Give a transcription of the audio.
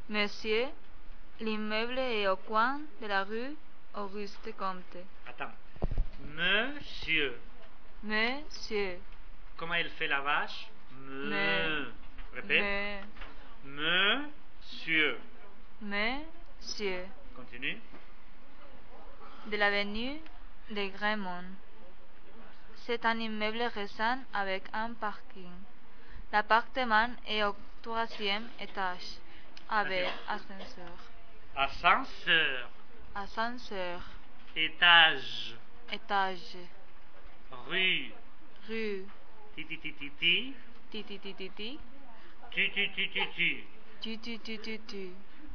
Monsieur, l'immeuble est au coin de la rue Auguste Comte. Attends. Monsieur. Monsieur. Comment il fait la vache? Me. Répète. Monsieur. Monsieur. Continue. De l'avenue de Gremont. C'est un immeuble récent avec un parking. L'appartement est au 3e étage, avec ascenseur. Ascenseur. Ascenseur. Étage. Étage. Rue. Rue. Titi. Titi. Tu. Tu.